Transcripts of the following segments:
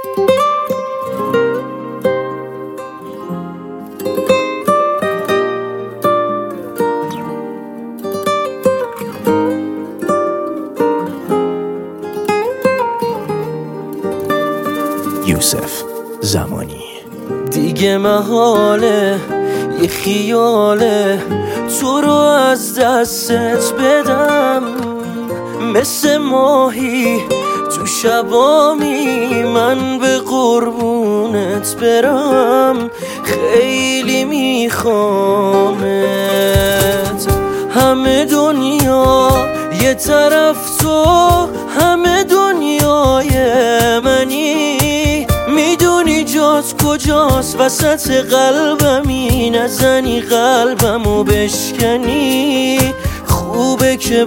یوسف زمانی. دیگه محاله یه خیاله تو رو از دستت بدم، مثل ماهی تو شبامی من به قربونت برم. خیلی میخوامت، همه دنیا یه طرف تو، همه دنیای منی. میدونی جات کجاست؟ وسط قلبمی، نزنی قلبمو بشکنی. خوبه که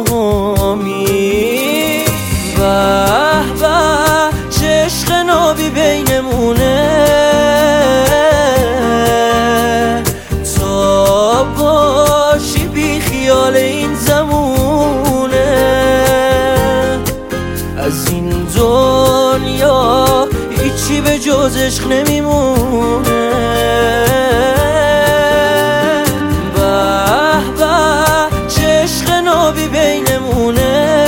باهامی. به به چه عشق نابی بینمونه، تا باشی بی خیال این زمونه. از این دنیا هیچی به جز عشق نمیمونه. به به چه عشق نابی بینمونه،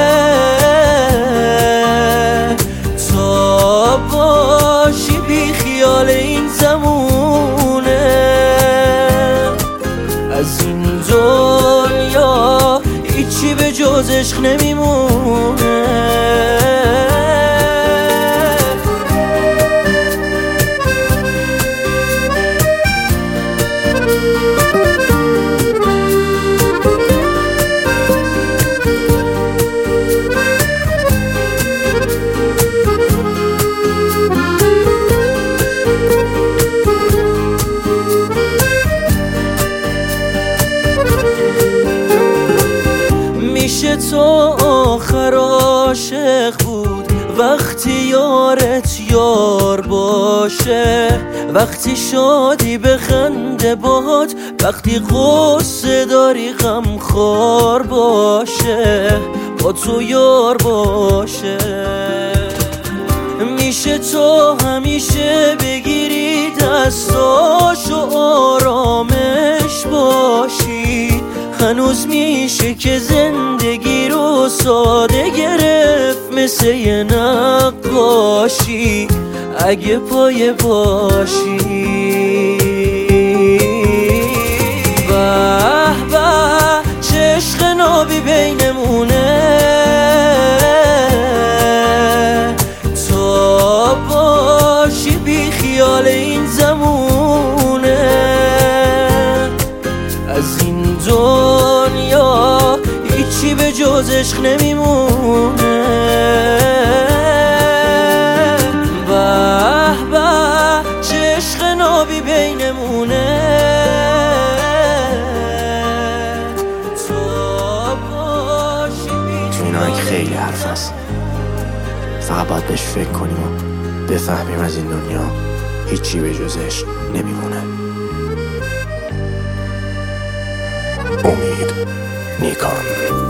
تا باشی بی خیال این زمونه. از این دنیا هیچی به جز عشق نمیمونه. میشه تو آخر عاشق بود وقتی یارت یار باشه، وقتی شادی بخنده باد، وقتی غصه داری غمخوار باشه، با تو یار باشه. میشه تو همیشه بگیری دستاشو آرامش باشی. هنوز میشه که زندگی رو ساده گرفت مثل یه نقاشی، اگه پایه باشی. به به چه عشق نابی بینمونه، تا باشی بی خیال این زمونه. از این دنیا هیچی به جز عشق نمیمونه. به به چه عشق نابی بینمونه، تا باشی بی تو این آهنگ خیلی حرف هست، فقط باید بهش فکر کنیم و بفهمیم از این دنیا هیچی به جز عشق نمیمونه. امید نیکان.